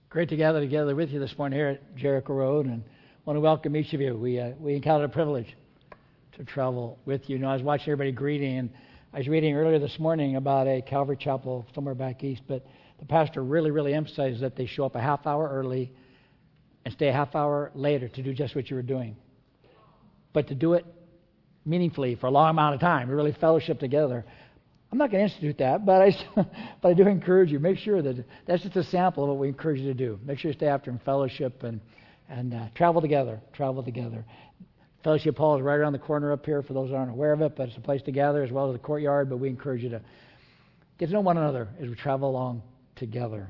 Great to gather together with you this morning here at Jericho Road, and want to welcome each of you. We encountered a privilege to travel with you. You know, I was watching everybody greeting, and I was reading earlier this morning about a Calvary Chapel somewhere back east, but the pastor really emphasized that they show up a half hour early and stay a half hour later to do just what you were doing, but to do it meaningfully for a long amount of time, to really fellowship together. I'm not going to institute that, but I do encourage you. Make sure that that's just a sample of what we encourage you to do. Make sure you stay after and fellowship and travel together. Fellowship Hall is right around the corner up here for those who aren't aware of it, but it's a place to gather as well as the courtyard. But we encourage you to get to know one another as we travel along together.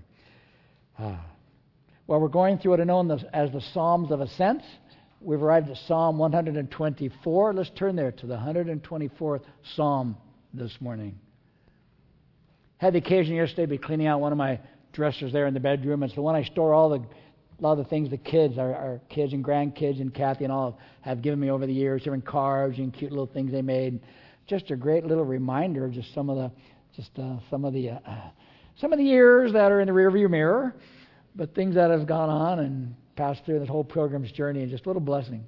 We're going through what are known as the Psalms of Ascent. We've arrived at Psalm 124. Let's turn there to the 124th Psalm this morning. Had the occasion yesterday to be cleaning out one of my dressers there in the bedroom. It's the one I store a lot of the things the kids, our kids and grandkids and Kathy and all have given me over the years, different cards and cute little things they made. Just a great little reminder of just some of the years that are in the rearview mirror, but things that have gone on and passed through this whole pilgrim's journey, and just what a blessing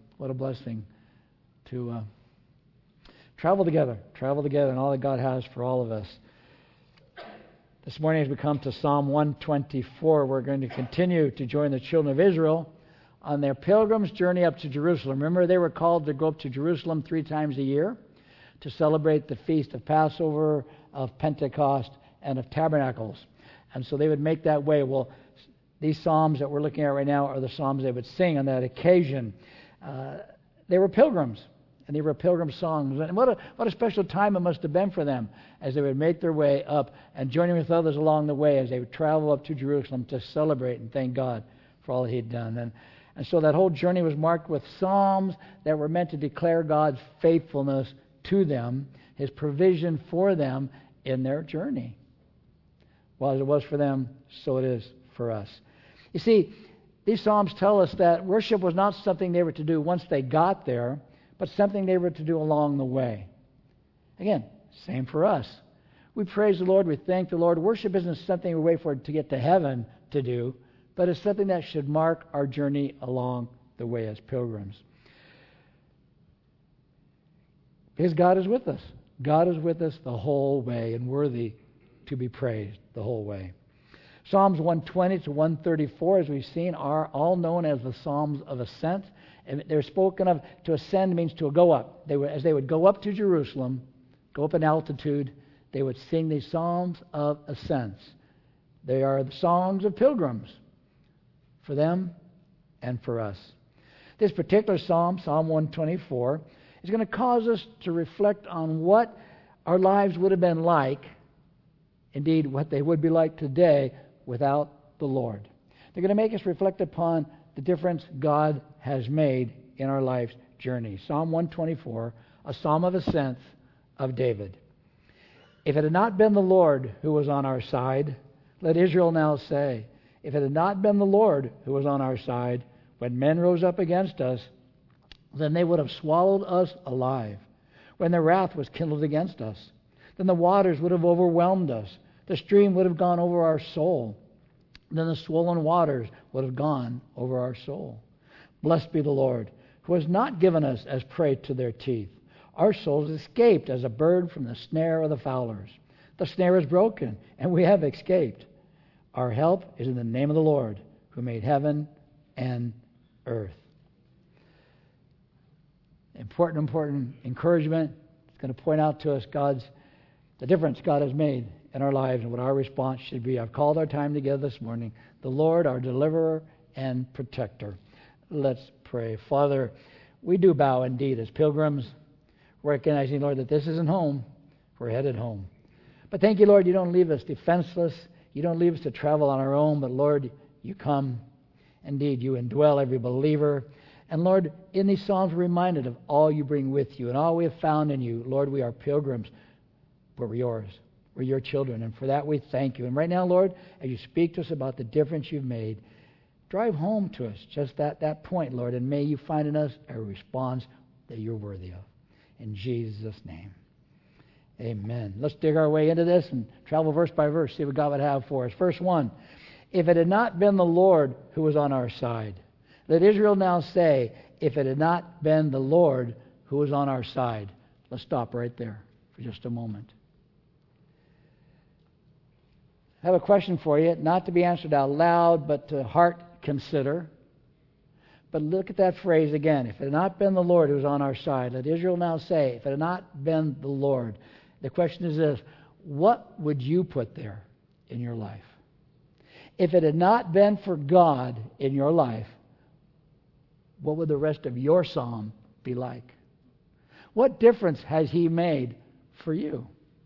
to travel together and all that God has for all of us. This morning as we come to Psalm 124, we're going to continue to join the children of Israel on their pilgrim's journey up to Jerusalem. Remember, they were called to go up to Jerusalem 3 times a year to celebrate the feast of Passover, of Pentecost, and of Tabernacles. And so they would make that way. Well, these psalms that we're looking at right now are the psalms they would sing on that occasion. They were pilgrims. And they were pilgrim songs. And what a special time it must have been for them as they would make their way up and joining with others along the way as they would travel up to Jerusalem to celebrate and thank God for all He had done. And so that whole journey was marked with psalms that were meant to declare God's faithfulness to them, His provision for them in their journey. Well, as it was for them, so it is for us. You see, these psalms tell us that worship was not something they were to do once they got there, but something they were to do along the way. Again, same for us. We praise the Lord, we thank the Lord. Worship isn't something we wait for to get to heaven to do, but it's something that should mark our journey along the way as pilgrims. Because God is with us. God is with us the whole way and worthy to be praised the whole way. Psalms 120 to 134, as we've seen, are all known as the Psalms of Ascent. And they're spoken of, to ascend means to go up. As they would go up to Jerusalem, go up in altitude, they would sing these Psalms of Ascent. They are the songs of pilgrims for them and for us. This particular psalm, Psalm 124, is going to cause us to reflect on what our lives would have been like, indeed what they would be like today without the Lord. They're going to make us reflect upon the difference God has made in our life's journey. Psalm 124, a psalm of ascent of David. If it had not been the Lord who was on our side, let Israel now say, if it had not been the Lord who was on our side, when men rose up against us, then they would have swallowed us alive. When their wrath was kindled against us, then the waters would have overwhelmed us. The stream would have gone over our soul. Then the swollen waters would have gone over our soul. Blessed be the Lord, who has not given us as prey to their teeth. Our souls escaped as a bird from the snare of the fowlers. The snare is broken, and we have escaped. Our help is in the name of the Lord, who made heaven and earth. Important encouragement. It's going to point out to us the difference God has made in our lives and what our response should be. I've called our time together this morning, the Lord, our deliverer and protector. Let's pray. Father, we do bow indeed as pilgrims, recognizing, Lord, that this isn't home. We're headed home. But thank you, Lord, you don't leave us defenseless. You don't leave us to travel on our own, but Lord, you come. Indeed, you indwell every believer. And Lord, in these Psalms, we're reminded of all you bring with you and all we have found in you. Lord, we are pilgrims, but we're yours. We're your children, and for that we thank you. And right now, Lord, as you speak to us about the difference you've made, drive home to us just that point, Lord, and may you find in us a response that you're worthy of. In Jesus' name, amen. Let's dig our way into this and travel verse by verse, see what God would have for us. Verse 1, if it had not been the Lord who was on our side. Let Israel now say, if it had not been the Lord who was on our side. Let's stop right there for just a moment. I have a question for you, not to be answered out loud, but to heart consider. But look at that phrase again. If it had not been the Lord who was on our side, let Israel now say, if it had not been the Lord. The question is this, what would you put there in your life? If it had not been for God in your life, what would the rest of your psalm be like? What difference has He made for you?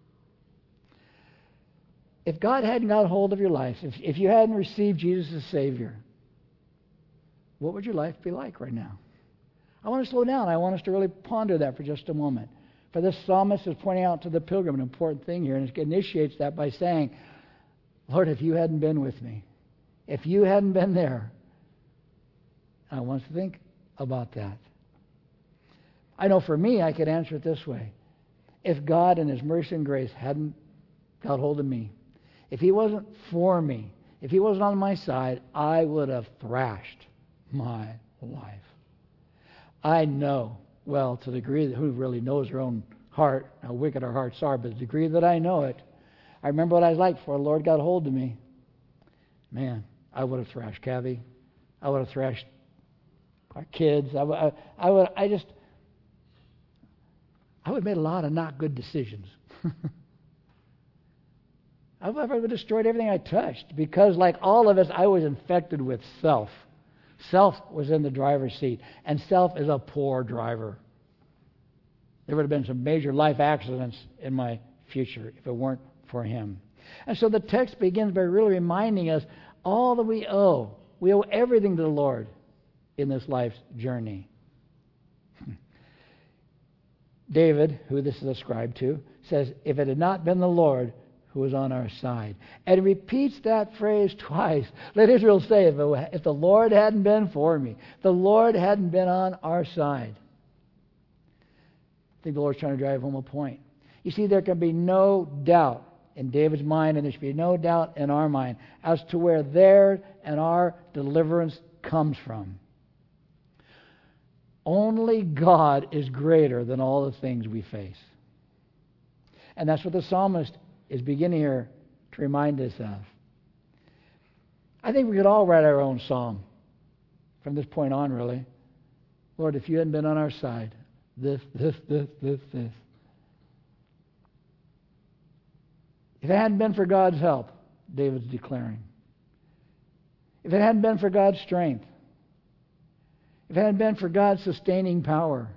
If God hadn't got a hold of your life, if you hadn't received Jesus as Savior, what would your life be like right now? I want to slow down. I want us to really ponder that for just a moment. For this psalmist is pointing out to the pilgrim an important thing here, and it initiates that by saying, Lord, if you hadn't been with me, if you hadn't been there, I want us to think about that. I know for me, I could answer it this way. If God in His mercy and grace hadn't got hold of me, if He wasn't for me, if He wasn't on my side, I would have thrashed my life. I know, well, to the degree that who really knows her own heart, how wicked our hearts are, but the degree that I know it, I remember what I was like before the Lord got hold of me. Man, I would have thrashed Kathy. I would have thrashed our kids. I would have made a lot of not good decisions. I would have destroyed everything I touched because, like all of us, I was infected with self. Self was in the driver's seat, and self is a poor driver. There would have been some major life accidents in my future if it weren't for him. And so the text begins by really reminding us all that we owe. We owe everything to the Lord in this life's journey. David, who this is ascribed to, says, if it had not been the Lord who was on our side. And he repeats that phrase twice. Let Israel say, if the Lord hadn't been for me, the Lord hadn't been on our side. I think the Lord's trying to drive home a point. You see, there can be no doubt in David's mind, and there should be no doubt in our mind as to where their and our deliverance comes from. Only God is greater than all the things we face. And that's what the psalmist is beginning here to remind us of. I think we could all write our own psalm from this point on, really. Lord, if you hadn't been on our side, this. If it hadn't been for God's help, David's declaring. If it hadn't been for God's strength, if it hadn't been for God's sustaining power,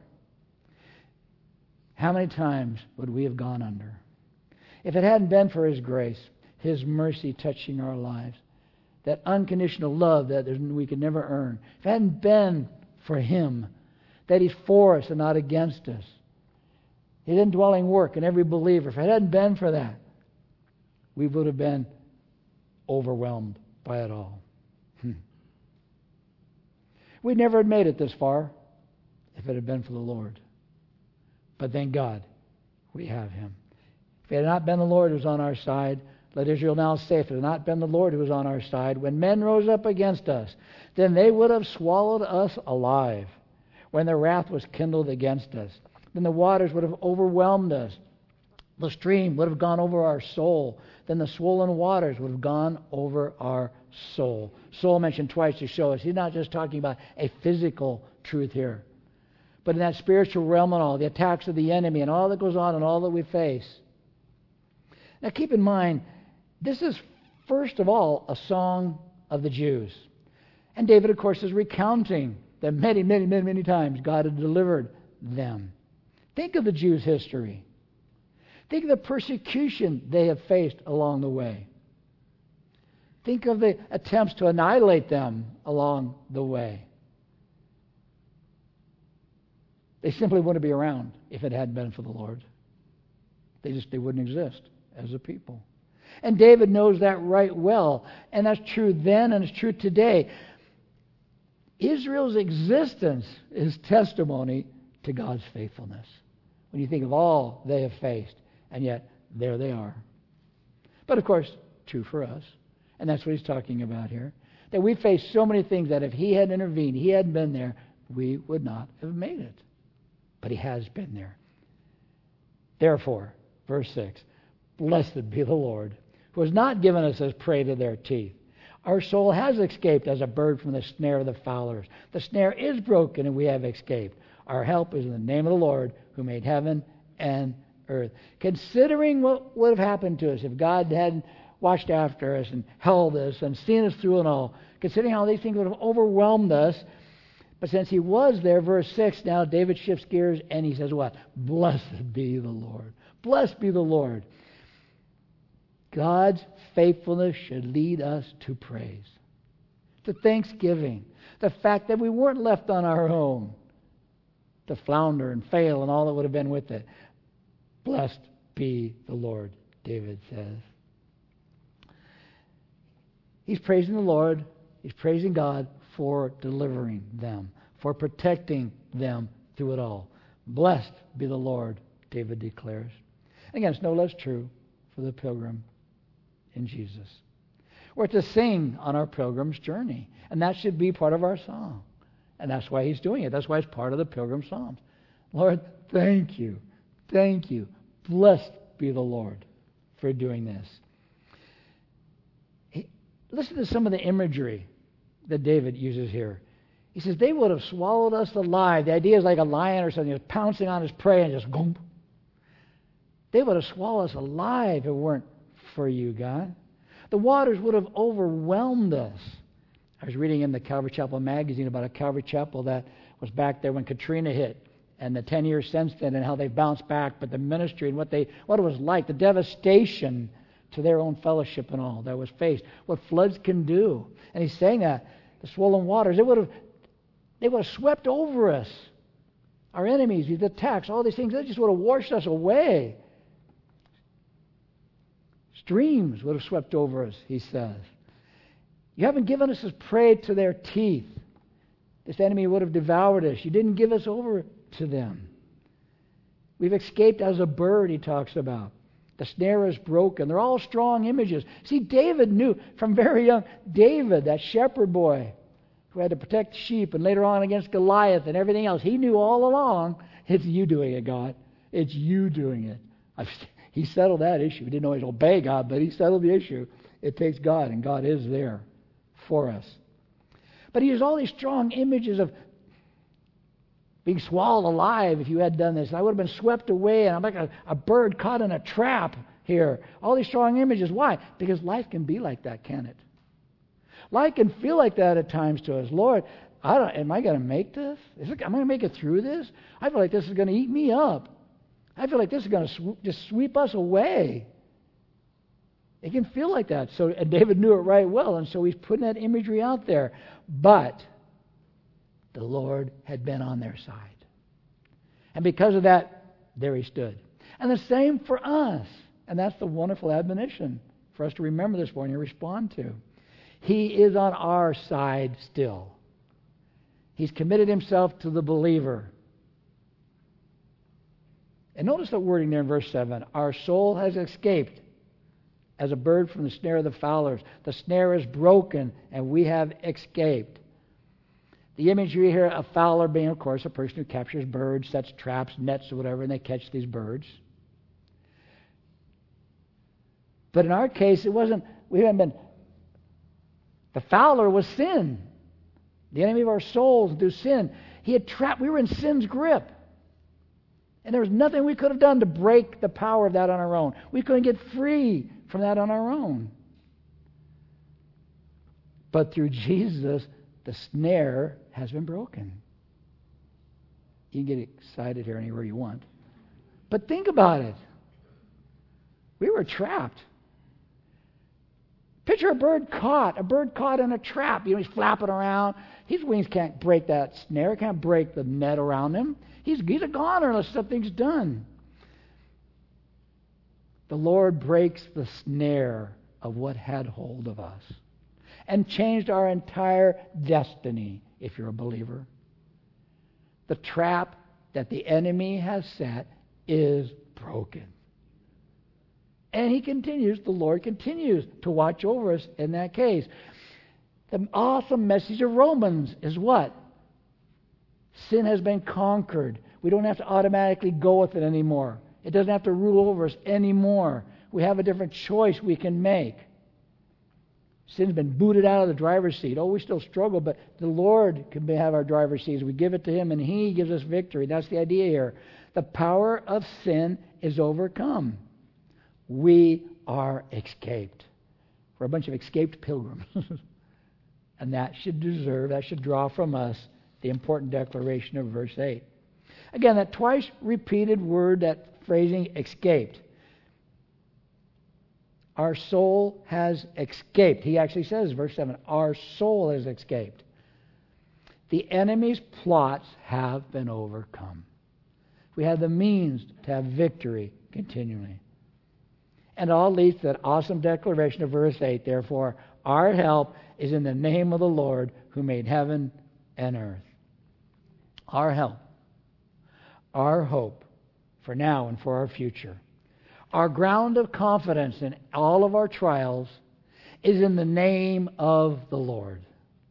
how many times would we have gone under? If it hadn't been for His grace, His mercy touching our lives, that unconditional love that we could never earn, if it hadn't been for Him, that He's for us and not against us, His indwelling work in every believer, if it hadn't been for that, we would have been overwhelmed by it all. We'd never have made it this far if it had been for the Lord. But thank God we have Him. If it had not been the Lord who was on our side, let Israel now say, if it had not been the Lord who was on our side, when men rose up against us, then they would have swallowed us alive. When their wrath was kindled against us, then the waters would have overwhelmed us. The stream would have gone over our soul. Then the swollen waters would have gone over our soul. Soul mentioned twice to show us he's not just talking about a physical truth here, but in that spiritual realm and all, the attacks of the enemy and all that goes on and all that we face. Now keep in mind, this is first of all a song of the Jews. And David, of course, is recounting that many times God had delivered them. Think of the Jews' history. Think of the persecution they have faced along the way. Think of the attempts to annihilate them along the way. They simply wouldn't be around if it hadn't been for the Lord. They wouldn't exist as a people. And David knows that right well. And that's true then and it's true today. Israel's existence is testimony to God's faithfulness. When you think of all they have faced, and yet there they are. But of course, true for us. And that's what he's talking about here. That we face so many things that if he had intervened, he hadn't been there, we would not have made it. But he has been there. Therefore, verse 6, blessed be the Lord, who has not given us as prey to their teeth. Our soul has escaped as a bird from the snare of the fowlers. The snare is broken, and we have escaped. Our help is in the name of the Lord, who made heaven and earth. Considering what would have happened to us if God hadn't watched after us and held us and seen us through and all, considering how these things would have overwhelmed us, but since he was there, verse 6, now David shifts gears and he says what? Blessed be the Lord. Blessed be the Lord. God's faithfulness should lead us to praise, to thanksgiving. The fact that we weren't left on our own to flounder and fail and all that would have been with it. Blessed be the Lord, David says. He's praising the Lord. He's praising God for delivering them, for protecting them through it all. Blessed be the Lord, David declares. Again, it's no less true for the pilgrim in Jesus. We're to sing on our pilgrim's journey, and that should be part of our song. And that's why he's doing it. That's why it's part of the pilgrim psalms. Lord, thank you. Thank you. Blessed be the Lord for doing this. Listen to some of the imagery that David uses here. He says, they would have swallowed us alive. The idea is like a lion or something, just pouncing on his prey and just goom. They would have swallowed us alive if it weren't for you, God. The waters would have overwhelmed us. I was reading in the Calvary Chapel magazine about a Calvary Chapel that was back there when Katrina hit, and the 10 years since then, and how they bounced back, but the ministry and what it was like, the devastation to their own fellowship and all that was faced, what floods can do. And he's saying that the swollen waters, they would have swept over us. Our enemies, the attacks, all these things, they just would have washed us away. Streams would have swept over us, he says. You haven't given us as prey to their teeth. This enemy would have devoured us. You didn't give us over to them. We've escaped as a bird, he talks about. The snare is broken. They're all strong images. See, David knew from very young, David, that shepherd boy who had to protect sheep and later on against Goliath and everything else, he knew all along, it's you doing it, God. It's you doing it. He settled that issue. He didn't always obey God, but he settled the issue. It takes God, and God is there for us. But he used all these strong images of being swallowed alive if you had done this. I would have been swept away, and I'm like a bird caught in a trap here. All these strong images. Why? Because life can be like that, can it? Life can feel like that at times to us. Lord, am I going to make this? Am I going to make it through this? I feel like this is going to eat me up. I feel like this is going to just sweep us away. It can feel like that. And David knew it right well, and so he's putting that imagery out there. But the Lord had been on their side. And because of that, there he stood. And the same for us. And that's the wonderful admonition for us to remember this morning and respond to. He is on our side still. He's committed himself to the believer. And notice the wording there in verse 7. Our soul has escaped as a bird from the snare of the fowlers. The snare is broken, and we have escaped. The imagery here, a fowler being, of course, a person who captures birds, sets traps, nets, or whatever, and they catch these birds. But in our case, we hadn't been. The fowler was sin. The enemy of our souls through sin. He had trapped, we were in sin's grip. And there was nothing we could have done to break the power of that on our own. We couldn't get free from that on our own. But through Jesus, the snare has been broken. You can get excited here anywhere you want. But think about it. We were trapped. Picture a bird caught in a trap. He's flapping around. His wings can't break that snare, can't break the net around him. He's a goner unless something's done. The Lord breaks the snare of what had hold of us and changed our entire destiny, if you're a believer. The trap that the enemy has set is broken. And the Lord continues to watch over us in that case. The awesome message of Romans is what? Sin has been conquered. We don't have to automatically go with it anymore. It doesn't have to rule over us anymore. We have a different choice we can make. Sin's been booted out of the driver's seat. Oh, we still struggle, but the Lord can have our driver's seat. We give it to Him, and He gives us victory. That's the idea here. The power of sin is overcome. We are escaped. We're a bunch of escaped pilgrims. And that should draw from us the important declaration of verse 8. Again, that twice repeated word, that phrasing, escaped. Our soul has escaped. He actually says, verse 7, our soul has escaped. The enemy's plots have been overcome. We have the means to have victory continually. And it all leads to that awesome declaration of verse 8. Therefore, our help is in the name of the Lord who made heaven and earth. Our help, our hope for now and for our future. Our ground of confidence in all of our trials is in the name of the Lord.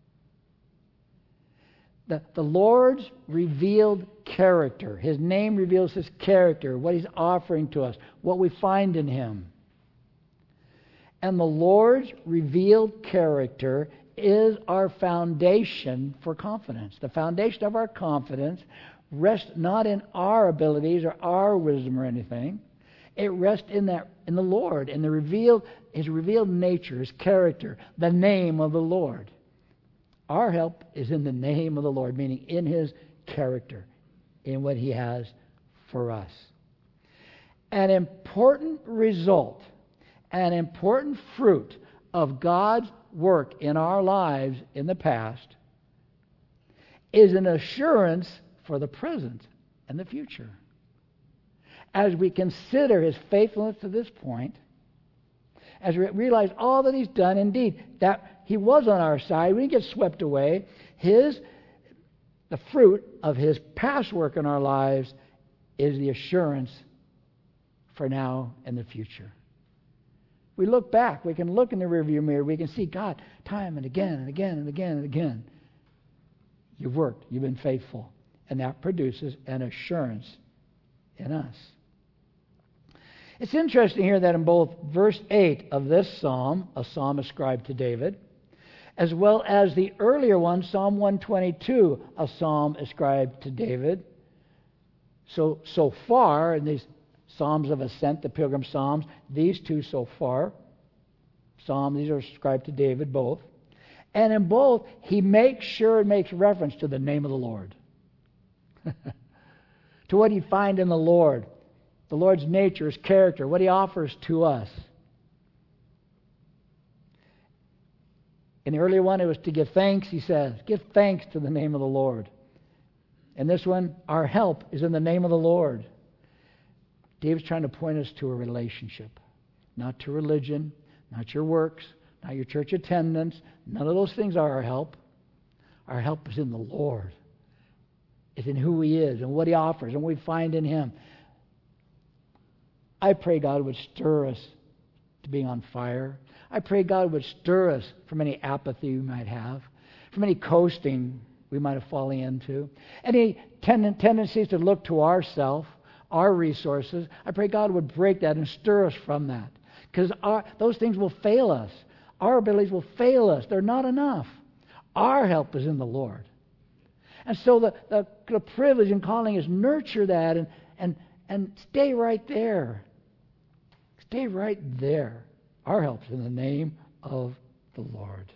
The Lord's revealed character, His name reveals His character, what He's offering to us, what we find in Him. And the Lord's revealed character is our foundation for confidence. The foundation of our confidence rests not in our abilities or our wisdom or anything. It rests in the Lord, in His revealed nature, His character, the name of the Lord. Our help is in the name of the Lord, meaning in His character, in what He has for us. An important result, an important fruit of God's work in our lives in the past is an assurance for the present and the future. As we consider His faithfulness to this point, as we realize all that He's done, indeed, that He was on our side, we didn't get swept away. The fruit of His past work in our lives is the assurance for now and the future. We look back, we can look in the rearview mirror, we can see God time and again and again and again and again. You've worked, you've been faithful, and that produces an assurance in us. It's interesting here that in both verse 8 of this psalm, a psalm ascribed to David, as well as the earlier one, Psalm 122, a psalm ascribed to David. So far, in these Psalms of Ascent, the Pilgrim Psalms, these two so far, these are ascribed to David, both. And in both, he makes sure and makes reference to the name of the Lord. To what you find in the Lord. The Lord's nature, His character, what He offers to us. In the earlier one, it was to give thanks, he says. Give thanks to the name of the Lord. In this one, our help is in the name of the Lord. David's trying to point us to a relationship. Not to religion, not your works, not your church attendance. None of those things are our help. Our help is in the Lord. It's in who He is and what He offers and what we find in Him. I pray God would stir us to being on fire. I pray God would stir us from any apathy we might have, from any coasting we might have fallen into, any tendencies to look to ourself, our resources. I pray God would break that and stir us from that, because those things will fail us. Our abilities will fail us. They're not enough. Our help is in the Lord. And so the privilege and calling is nurture that and stay right there. Stay right there. Our help's in the name of the Lord.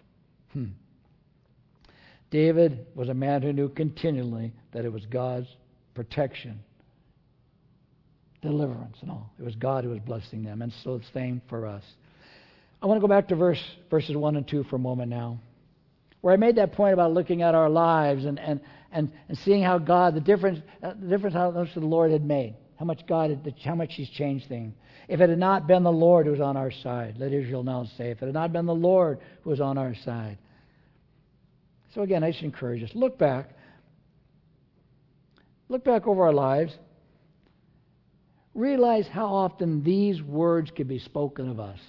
David was a man who knew continually that it was God's protection, deliverance, and all. It was God who was blessing them, and so the same for us. I want to go back to verses 1 and 2 for a moment now, where I made that point about looking at our lives and seeing how God, the difference how much the Lord had made, how much He's changed things. If it had not been the Lord who was on our side, let Israel now say, if it had not been the Lord who was on our side. So again, I just encourage us, look back over our lives. Realize how often these words can be spoken of us.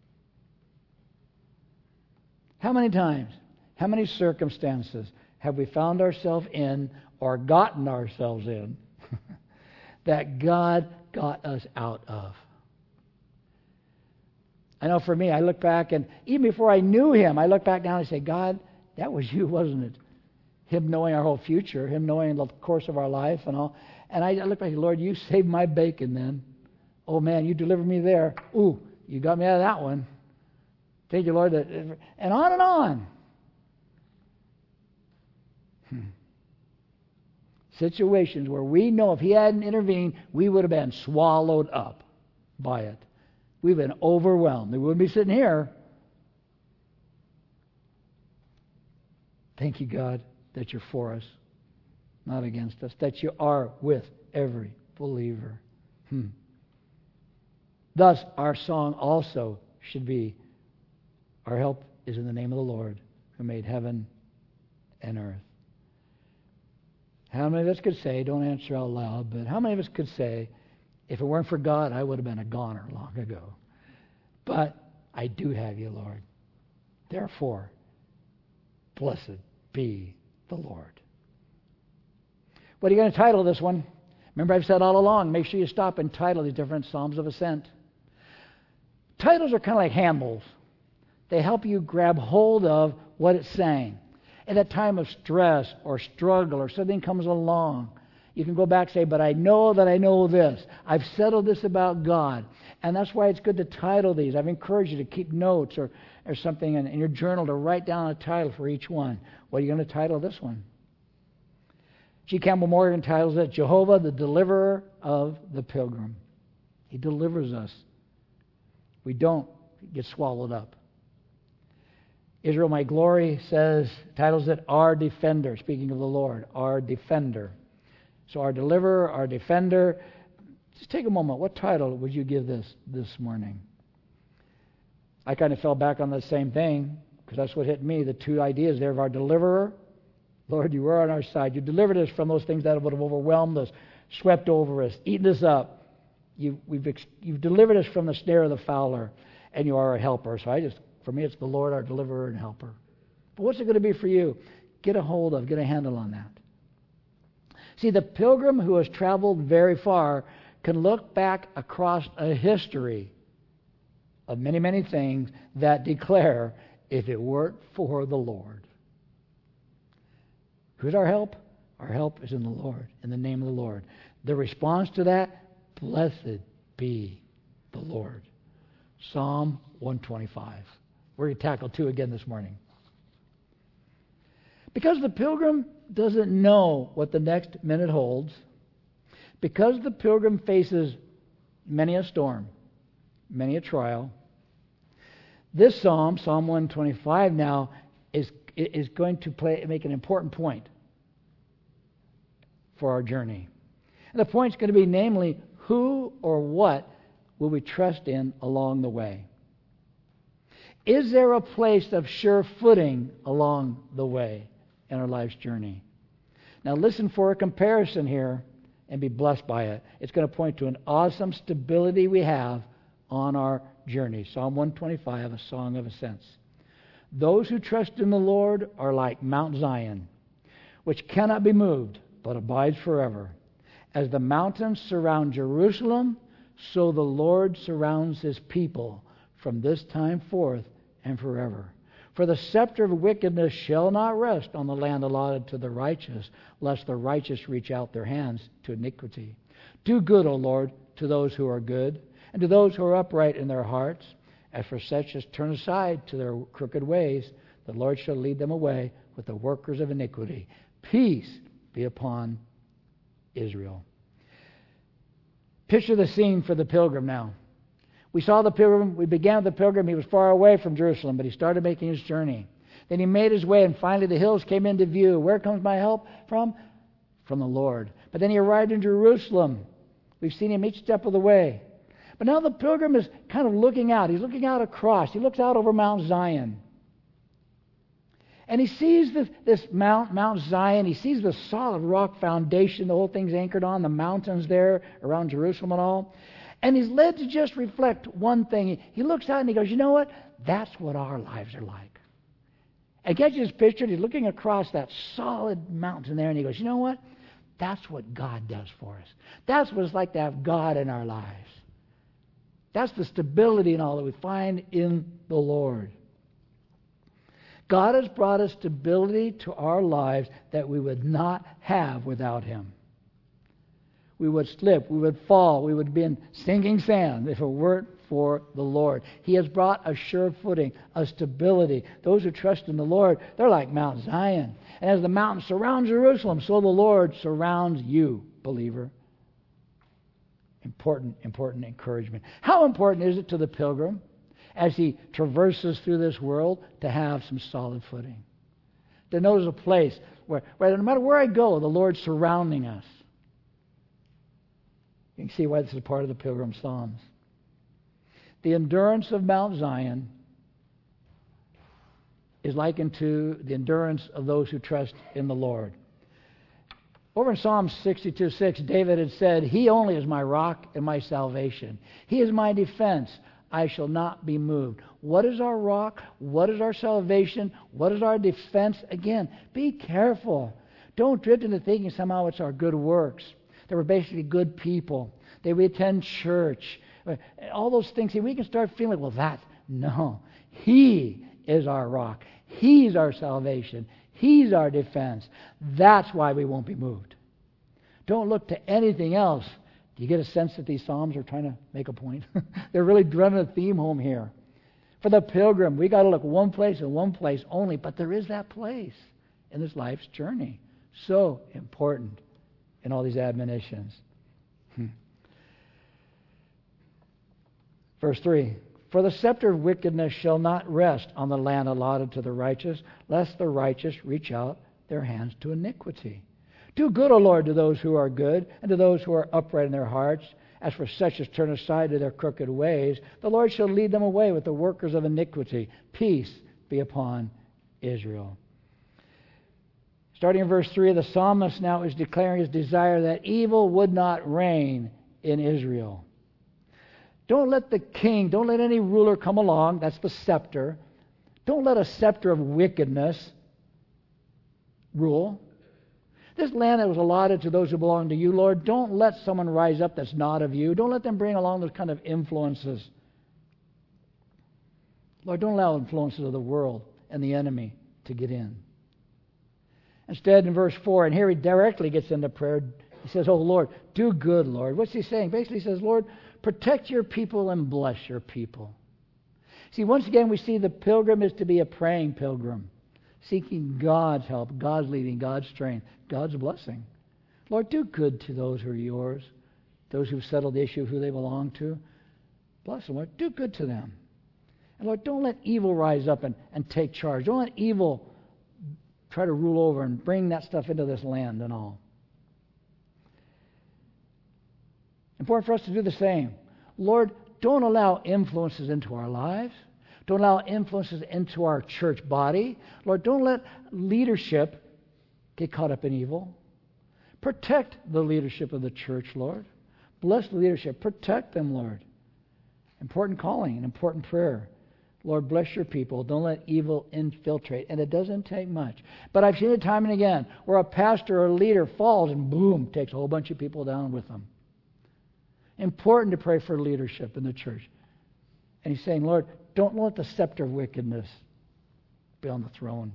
How many times, how many circumstances have we found ourselves in or gotten ourselves in that God got us out of? I know for me, I look back, and even before I knew Him, I look back now and I say, God, that was you, wasn't it? Him knowing our whole future, Him knowing the course of our life and all. And I look back, Lord, you saved my bacon then. Oh man, you delivered me there. Ooh, you got me out of that one. Thank you, Lord. And on and on. Situations where we know if He hadn't intervened, we would have been swallowed up by it. We've been overwhelmed. We wouldn't be sitting here. Thank you, God, that you're for us, not against us, that you are with every believer. Thus, our song also should be, our help is in the name of the Lord who made heaven and earth. How many of us could say, don't answer out loud, but how many of us could say, if it weren't for God, I would have been a goner long ago. But I do have you, Lord. Therefore, blessed be the Lord. What are you going to title this one? Remember, I've said all along, make sure you stop and title these different Psalms of Ascent. Titles are kind of like handles. They help you grab hold of what it's saying. At a time of stress or struggle or something comes along, you can go back and say, but I know that I know this. I've settled this about God. And that's why it's good to title these. I've encouraged you to keep notes or something in your journal to write down a title for each one. What are you going to title this one? G. Campbell Morgan titles it, Jehovah, the Deliverer of the Pilgrim. He delivers us. We don't get swallowed up. Israel, My Glory titles it, Our Defender. Speaking of the Lord, Our Defender. So our deliverer, our defender. Just take a moment. What title would you give this morning? I kind of fell back on the same thing because that's what hit me. The two ideas there of our deliverer. Lord, you were on our side. You delivered us from those things that would have overwhelmed us, swept over us, eaten us up. You've delivered us from the snare of the fowler, and you are a helper. So for me, it's the Lord, our deliverer and helper. But what's it going to be for you? Get a handle on that. See, the pilgrim who has traveled very far can look back across a history of many, many things that declare, if it weren't for the Lord. Who's our help? Our help is in the Lord, in the name of the Lord. The response to that, blessed be the Lord. Psalm 125. We're going to tackle 2 again this morning. Because the pilgrim doesn't know what the next minute holds, because the pilgrim faces many a storm, many a trial, this psalm, Psalm 125 now, is going to make an important point for our journey. And the point's going to be, namely, who or what will we trust in along the way? Is there a place of sure footing along the way in our life's journey? Now listen for a comparison here and be blessed by it. It's going to point to an awesome stability we have on our journey. Psalm 125, a song of ascents. Those who trust in the Lord are like Mount Zion, which cannot be moved, but abides forever. As the mountains surround Jerusalem, so the Lord surrounds His people from this time forth and forever. For the scepter of wickedness shall not rest on the land allotted to the righteous, lest the righteous reach out their hands to iniquity. Do good, O Lord, to those who are good, and to those who are upright in their hearts. As for such as turn aside to their crooked ways, the Lord shall lead them away with the workers of iniquity. Peace be upon Israel. Picture the scene for the pilgrim now. We saw the pilgrim, we began with the pilgrim, he was far away from Jerusalem, but he started making his journey. Then he made his way, and finally the hills came into view. Where comes my help from? From the Lord. But then he arrived in Jerusalem. We've seen him each step of the way. But now the pilgrim is kind of looking out. He's looking out across. He looks out over Mount Zion. And he sees this Mount Zion. He sees the solid rock foundation the whole thing's anchored on, the mountains there around Jerusalem and all. And he's led to just reflect one thing. He looks out and he goes, you know what? That's what our lives are like. And gets his picture. He's looking across that solid mountain there and he goes, you know what? That's what God does for us. That's what it's like to have God in our lives. That's the stability and all that we find in the Lord. God has brought us stability to our lives that we would not have without Him. We would slip, we would fall, we would be in sinking sand if it weren't for the Lord. He has brought a sure footing, a stability. Those who trust in the Lord, they're like Mount Zion. And as the mountains surround Jerusalem, so the Lord surrounds you, believer. Important encouragement. How important is it to the pilgrim as he traverses through this world to have some solid footing? To know there's a place where no matter where I go, the Lord's surrounding us. You can see why this is part of the Pilgrim Psalms. The endurance of Mount Zion is likened to the endurance of those who trust in the Lord. Over in Psalm 62:6, David had said, He only is my rock and my salvation. He is my defense. I shall not be moved. What is our rock? What is our salvation? What is our defense? Again, be careful. Don't drift into thinking somehow it's our good works. They were basically good people. They would attend church. All those things. See, we can start feeling, no. He is our rock. He's our salvation. He's our defense. That's why we won't be moved. Don't look to anything else. Do you get a sense that these Psalms are trying to make a point? They're really driving a theme home here. For the pilgrim, we got to look one place and one place only, but there is that place in this life's journey. So important in all these admonitions. Verse 3, For the scepter of wickedness shall not rest on the land allotted to the righteous, lest the righteous reach out their hands to iniquity. Do good, O Lord, to those who are good, and to those who are upright in their hearts. As for such as turn aside to their crooked ways, the Lord shall lead them away with the workers of iniquity. Peace be upon Israel. Starting in verse 3, the psalmist now is declaring his desire that evil would not reign in Israel. Don't let the king, don't let any ruler come along. That's the scepter. Don't let a scepter of wickedness rule. This land that was allotted to those who belong to you, Lord, don't let someone rise up that's not of you. Don't let them bring along those kind of influences. Lord, don't allow influences of the world and the enemy to get in. Instead, in verse 4, and here he directly gets into prayer, he says, Oh, Lord, do good, Lord. What's he saying? Basically, he says, Lord, protect your people and bless your people. See, once again, we see the pilgrim is to be a praying pilgrim, seeking God's help, God's leading, God's strength, God's blessing. Lord, do good to those who are yours, those who've settled the issue of who they belong to. Bless them, Lord. Do good to them. And Lord, don't let evil rise up and take charge. Don't let evil try to rule over and bring that stuff into this land and all. Important for us to do the same. Lord, don't allow influences into our lives. Don't allow influences into our church body. Lord, don't let leadership get caught up in evil. Protect the leadership of the church, Lord. Bless the leadership. Protect them, Lord. Important calling, an important prayer. Lord, bless your people. Don't let evil infiltrate. And it doesn't take much. But I've seen it time and again where a pastor or a leader falls and boom, takes a whole bunch of people down with them. Important to pray for leadership in the church. And he's saying, Lord, don't let the scepter of wickedness be on the throne.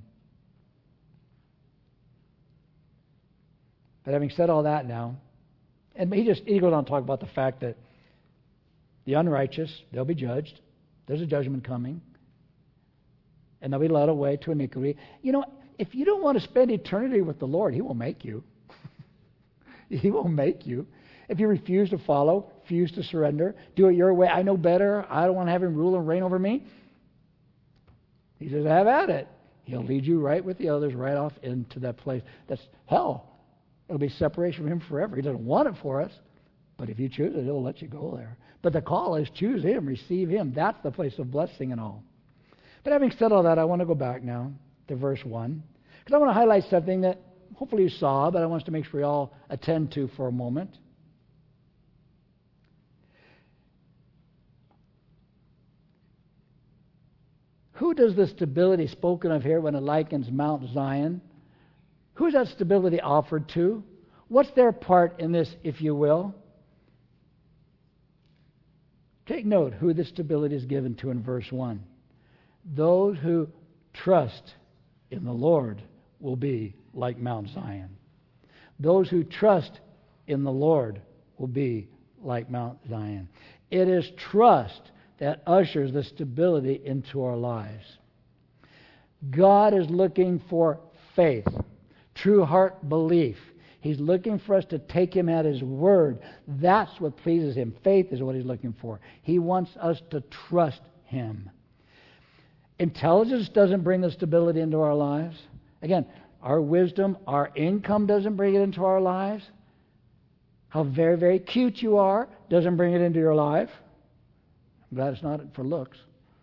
But having said all that now, and he goes on to talk about the fact that the unrighteous, they'll be judged. There's a judgment coming. And they'll be led away to iniquity. You know, if you don't want to spend eternity with the Lord, He will make you. He will make you. If you refuse to follow, refuse to surrender, do it your way, I know better, I don't want to have Him rule and reign over me. He says, have at it. He'll lead you right with the others, right off into that place. That's hell. It'll be separation from Him forever. He doesn't want it for us. But if you choose it, He'll let you go there. But the call is choose Him, receive Him. That's the place of blessing and all. But having said all that, I want to go back now to verse 1, because I want to highlight something that hopefully you saw, but I want us to make sure we all attend to for a moment. Who does the stability spoken of here when it likens Mount Zion? Who's that stability offered to? What's their part in this, if you will? Take note who the stability is given to in verse 1. Those who trust in the Lord will be like Mount Zion. Those who trust in the Lord will be like Mount Zion. It is trust that ushers the stability into our lives. God is looking for faith, true heart belief. He's looking for us to take Him at His word. That's what pleases Him. Faith is what He's looking for. He wants us to trust Him. Intelligence doesn't bring the stability into our lives. Again, our wisdom, our income doesn't bring it into our lives. How very, very cute you are doesn't bring it into your life. I'm glad it's not for looks.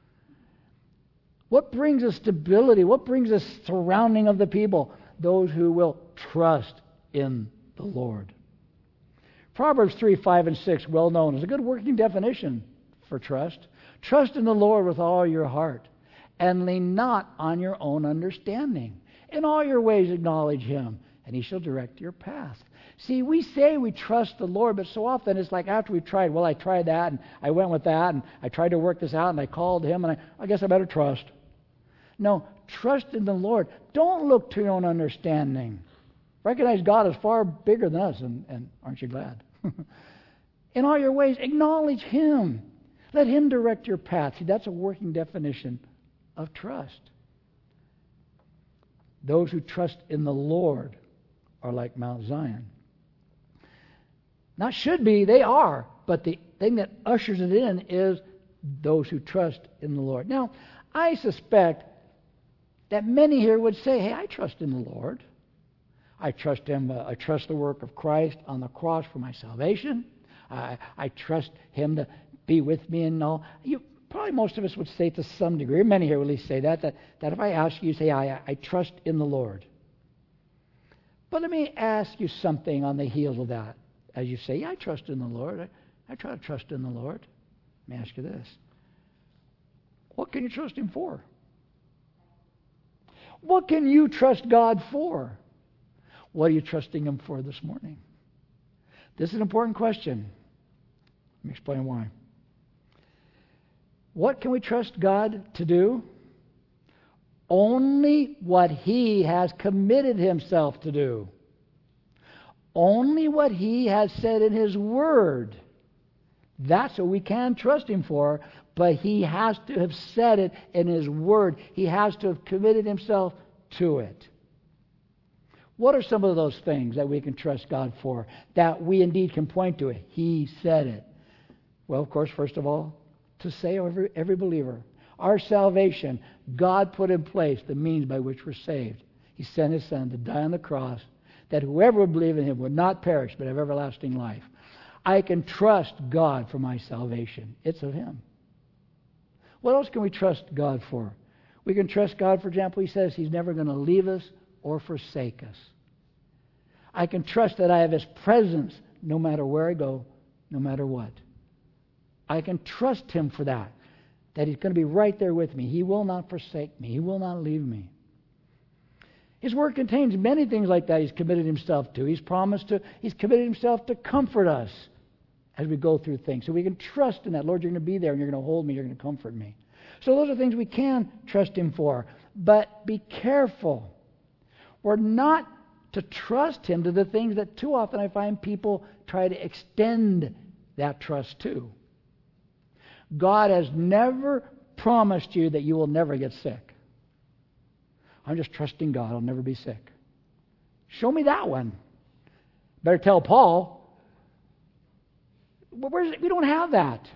What brings us stability? What brings us surrounding of the people? Those who will trust in the Lord. Proverbs 3, 5, and 6, well known, is a good working definition for trust. Trust in the Lord with all your heart, and lean not on your own understanding. In all your ways acknowledge Him, and He shall direct your path. See, we say we trust the Lord, but so often it's like after we've tried, well, I tried that, and I went with that, and I tried to work this out, and I called Him, and I guess I better trust. No, trust in the Lord. Don't look to your own understanding. Recognize God is far bigger than us, and aren't you glad? In all your ways, acknowledge Him. Let Him direct your path. See, that's a working definition of trust. Those who trust in the Lord are like Mount Zion. Not should be, they are. But the thing that ushers it in is those who trust in the Lord. Now, I suspect that many here would say, hey, I trust in the Lord. I trust Him. I trust the work of Christ on the cross for my salvation. I trust Him to be with me and all. Probably most of us would say to some degree, or many here would at least say that if I ask you, say, I trust in the Lord. But let me ask you something on the heels of that. As you say, yeah, I trust in the Lord. I try to trust in the Lord. Let me ask you this. What can you trust Him for? What can you trust God for? What are you trusting Him for this morning? This is an important question. Let me explain why. What can we trust God to do? Only what He has committed Himself to do. Only what He has said in His Word. That's what we can trust Him for, but He has to have said it in His Word. He has to have committed Himself to it. What are some of those things that we can trust God for, that we indeed can point to it? He said it. Well, of course, first of all, to save every believer. Our salvation, God put in place the means by which we're saved. He sent His Son to die on the cross, that whoever would believe in Him would not perish but have everlasting life. I can trust God for my salvation. It's of Him. What else can we trust God for? We can trust God, for example, He says He's never going to leave us or forsake us. I can trust that I have His presence no matter where I go, no matter what. I can trust Him for that He's going to be right there with me. He will not forsake me. He will not leave me. His Word contains many things like that He's committed Himself to. He's committed Himself to comfort us as we go through things. So we can trust in that. Lord, you're going to be there and you're going to hold me, you're going to comfort me. So those are things we can trust Him for. But be careful. We're not to trust Him to the things that too often I find people try to extend that trust to. God has never promised you that you will never get sick. I'm just trusting God, I'll never be sick. Show me that one. Better tell Paul. We don't have that.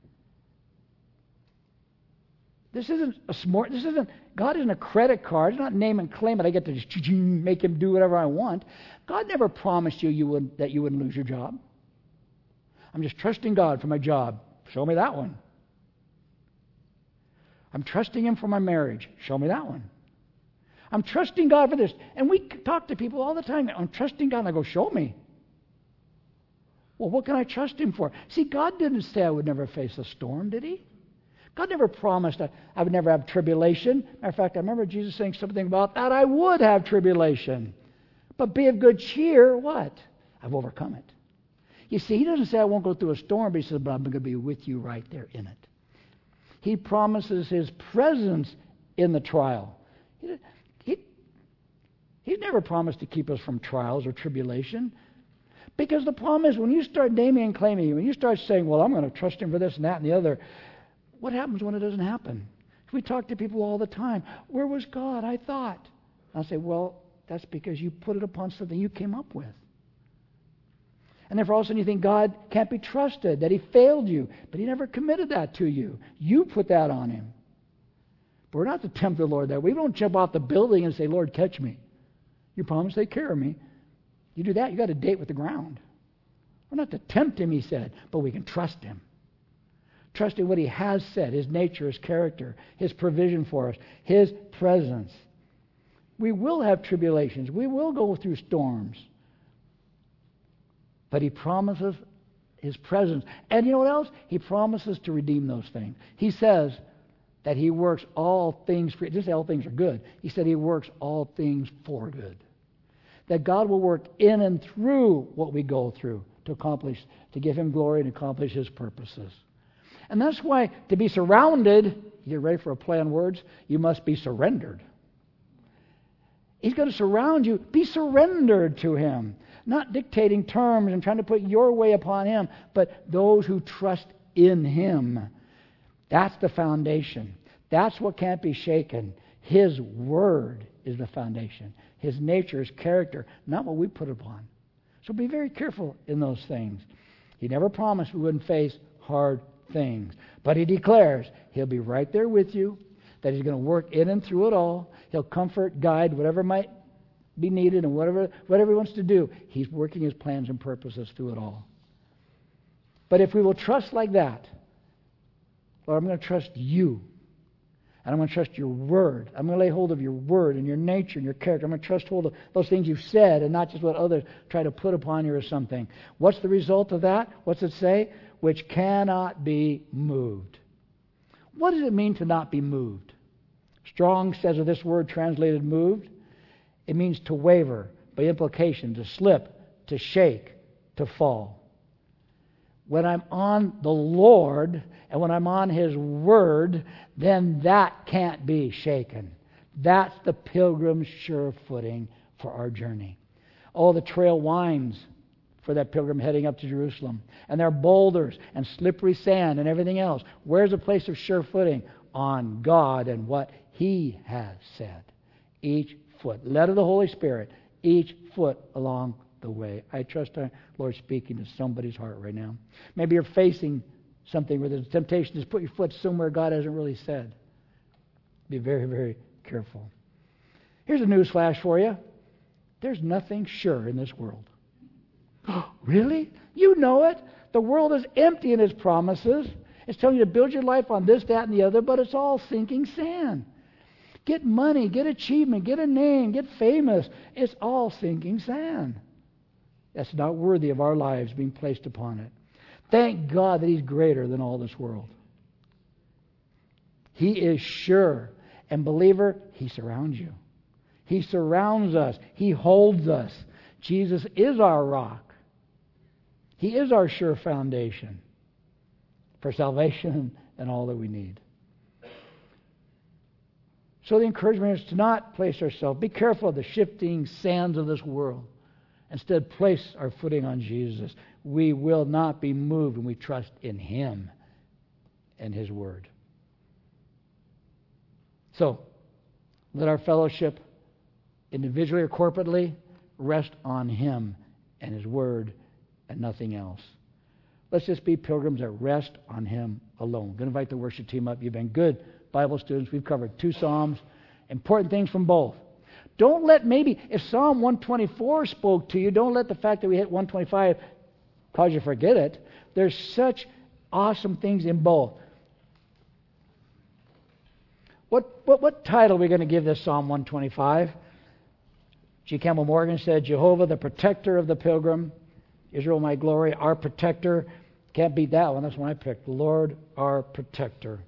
God isn't a credit card. It's not name and claim it. I get to just make Him do whatever I want. God never promised you that you wouldn't lose your job. I'm just trusting God for my job. Show me that one. I'm trusting Him for my marriage. Show me that one. I'm trusting God for this. And we talk to people all the time. I'm trusting God. And I go, show me. Well, what can I trust Him for? See, God didn't say I would never face a storm, did He? God never promised I would never have tribulation. Matter of fact, I remember Jesus saying something about that. I would have tribulation. But be of good cheer. What? I've overcome it. You see, He doesn't say I won't go through a storm, but He says, but I'm going to be with you right there in it. He promises His presence in the trial. He's never promised to keep us from trials or tribulation. Because the problem is when you start naming and claiming, when you start saying, well, I'm going to trust Him for this and that and the other, what happens when it doesn't happen? We talk to people all the time. Where was God? I thought. I'll say, well, that's because you put it upon something you came up with. And therefore all of a sudden you think God can't be trusted, that He failed you. But He never committed that to you. You put that on Him. But we're not to tempt the Lord that way. We don't jump off the building and say, Lord, catch me. You promised to take care of me. You do that, you got a date with the ground. We're not to tempt Him, He said, but we can trust Him. Trust in what He has said, His nature, His character, His provision for us, His presence. We will have tribulations. We will go through storms. But He promises His presence. And you know what else? He promises to redeem those things. He says that He works all things for... He didn't say all things are good. He said He works all things for good. That God will work in and through what we go through to accomplish, to give Him glory and accomplish His purposes. And that's why to be surrounded, you ready for a play on words? You must be surrendered. He's going to surround you. Be surrendered to Him. Not dictating terms and trying to put your way upon Him, but those who trust in Him. That's the foundation. That's what can't be shaken. His Word is the foundation. His nature, His character, not what we put upon. So be very careful in those things. He never promised we wouldn't face hard things. But He declares He'll be right there with you, that He's going to work in and through it all. He'll comfort, guide, whatever might be needed and whatever He wants to do. He's working His plans and purposes through it all. But if we will trust like that, Lord, I'm going to trust You. And I'm going to trust Your Word. I'm going to lay hold of Your Word and Your nature and Your character. I'm going to trust hold of those things You've said and not just what others try to put upon you or something. What's the result of that? What's it say? Which cannot be moved. What does it mean to not be moved? Strong says of this word translated moved, it means to waver, by implication, to slip, to shake, to fall. When I'm on the Lord and when I'm on His Word, then that can't be shaken. That's the pilgrim's sure footing for our journey. Oh, the trail winds for that pilgrim heading up to Jerusalem. And there are boulders and slippery sand and everything else. Where's the place of sure footing? On God and what He has said. Each foot, led of the Holy Spirit, each foot along the way. I trust our Lord speaking to somebody's heart right now. Maybe you're facing something where there's temptation to put your foot somewhere God hasn't really said. Be very, very careful. Here's a news flash for you. There's nothing sure in this world. Really? You know it. The world is empty in its promises. It's telling you to build your life on this, that, and the other, but it's all sinking sand. Get money, get achievement, get a name, get famous. It's all sinking sand. That's not worthy of our lives being placed upon it. Thank God that He's greater than all this world. He is sure. And believer, He surrounds you. He surrounds us. He holds us. Jesus is our rock. He is our sure foundation for salvation and all that we need. So the encouragement is to not place ourselves. Be careful of the shifting sands of this world. Instead, place our footing on Jesus. We will not be moved when we trust in Him and His Word. So, let our fellowship, individually or corporately, rest on Him and His Word and nothing else. Let's just be pilgrims that rest on Him alone. I'm going to invite the worship team up. You've been good Bible students. We've covered 2 Psalms. Important things from both. Don't let maybe, if Psalm 124 spoke to you, don't let the fact that we hit 125 cause you to forget it. There's such awesome things in both. What title are we going to give this Psalm 125? G. Campbell Morgan said, Jehovah, the protector of the pilgrim. Israel, my glory, our protector. Can't beat that one. That's one I picked. Lord, our protector.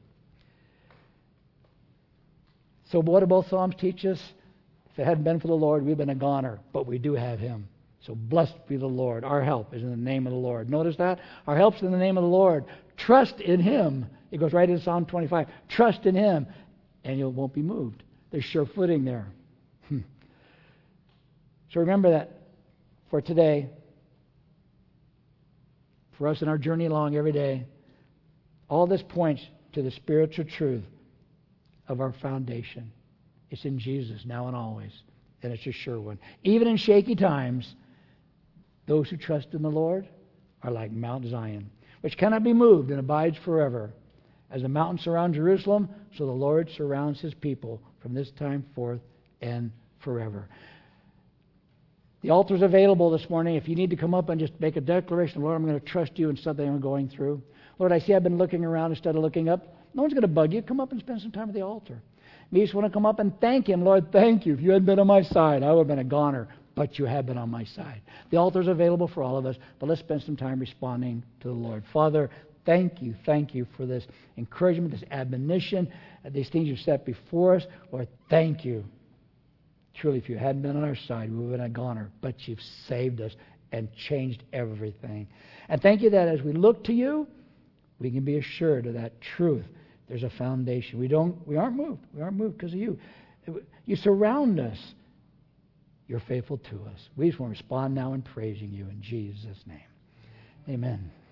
So what do both Psalms teach us? If it hadn't been for the Lord, we'd been a goner. But we do have Him. So blessed be the Lord. Our help is in the name of the Lord. Notice that? Our help's in the name of the Lord. Trust in Him. It goes right into Psalm 25. Trust in Him, and you won't be moved. There's sure footing there. So remember that for today, for us in our journey along every day, all this points to the spiritual truth of our foundation. It's in Jesus now and always, and it's a sure one. Even in shaky times, those who trust in the Lord are like Mount Zion, which cannot be moved and abides forever. As the mountains surround Jerusalem, so the Lord surrounds His people from this time forth and forever. The altar's available this morning. If you need to come up and just make a declaration, Lord, I'm going to trust you in something I'm going through. Lord, I see I've been looking around instead of looking up. No one's going to bug you. Come up and spend some time at the altar. You just want to come up and thank Him. Lord, thank you. If you hadn't been on my side, I would have been a goner. But you have been on my side. The altar's available for all of us, but let's spend some time responding to the Lord. Father, thank you for this encouragement, this admonition, these things you've set before us. Lord, thank you. Truly, if you hadn't been on our side, we would have been a goner, but you've saved us and changed everything. And thank you that as we look to you, we can be assured of that truth. There's a foundation. We aren't moved. We aren't moved because of you. You surround us. You're faithful to us. We just want to respond now in praising you in Jesus' name. Amen.